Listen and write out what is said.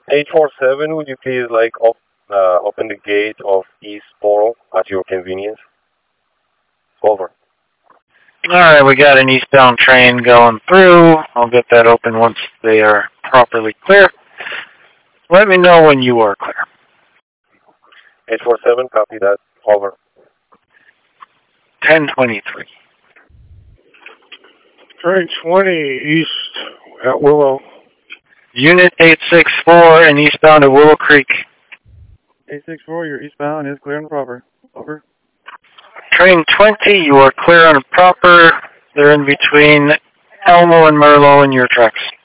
847, would you please open the gate of East Portal at your convenience? Over. Alright, we got an eastbound train going through. I'll get that open once they are properly clear. Let me know when you are clear. 847, copy that. Over. 1023. Train 20 east at Willow. Unit 864 and eastbound at Willow Creek. 864, you're eastbound, is clear and proper. Over. Train 20, you are clear and proper. They're in between Elmo and Merlot in your tracks.